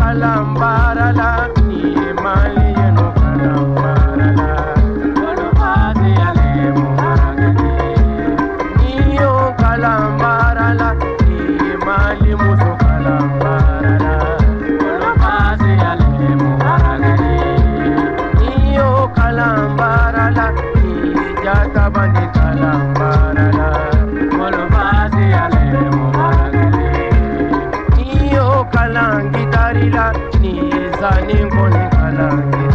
kalambarala ni mali yeno kalambarala olo basi ale muharagani niyo kalambarala ni mali muso kalambarala olo basi ale muharagani niyo kalambarala ni jata bandi kalambarala olo basi ale muharagani niyo kalangi darila ni zani ngoni kalangi